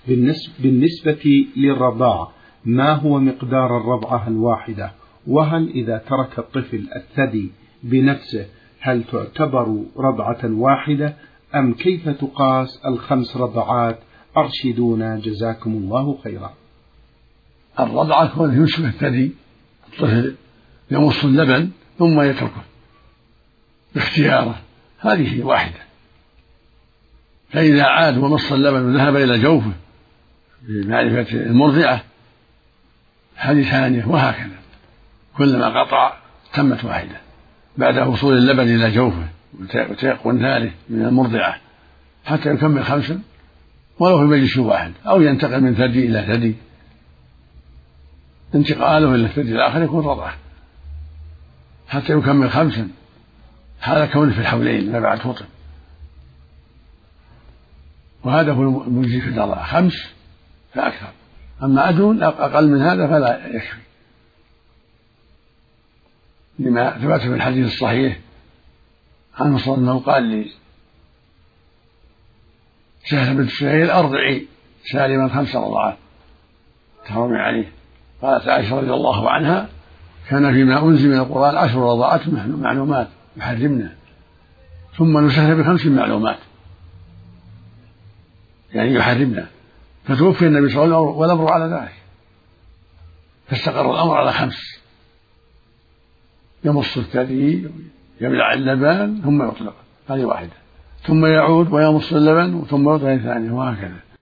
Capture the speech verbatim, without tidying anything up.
بالنسبة للرضاعة ما هو مقدار الرضعة الواحدة؟ وهل إذا ترك الطفل الثدي بنفسه هل تعتبر رضعة واحدة أم كيف تقاس الخمس رضعات؟ أرشدونا جزاكم الله خيرا. الرضعة كونه يمسك الثدي، الطفل يمص اللبن ثم يتركه باختياره، هذه واحدة. فإذا عاد ومص اللبن وذهب إلى جوفه بمعرفة المرضعة هذه ثانية، وهكذا كلما قطع تمت واحدة بعد وصول اللبن إلى جوفه وتيقن ذلك من المرضعة حتى يكمل خمسا ولو في مجلس واحد، أو ينتقل من ثدي إلى ثدي، انتقاله إلى الثدي الآخر يكون رضعة حتى يكمل خمسا، هذا كون في الحولين ما بعد فطر، وهذا هو المجزي في الرضاعة، خمس فأكثر، أما أدنى أقل من هذا فلا يكفي، لما ثبت في الحديث الصحيح عنه صلى الله عليه وسلم قال لي سهل بنت سهيل أرضعي سالما خمس رضعات تحرمي عليه. قالت عائشة رضي الله عنها كان فيما أنزل من القرآن عشر رضعات معلومات يحرمنا ثم نسهل بخمس معلومات يعني يحرمنا، فتوفي النبي صلى الله عليه وسلم والأمر على ذلك، فاستقر الأمر على خمس، يمص الثدي يبلع اللبن ثم يطلق، هذه واحدة، ثم يعود ويمص اللبن ثم يطلق ثانية، وهكذا.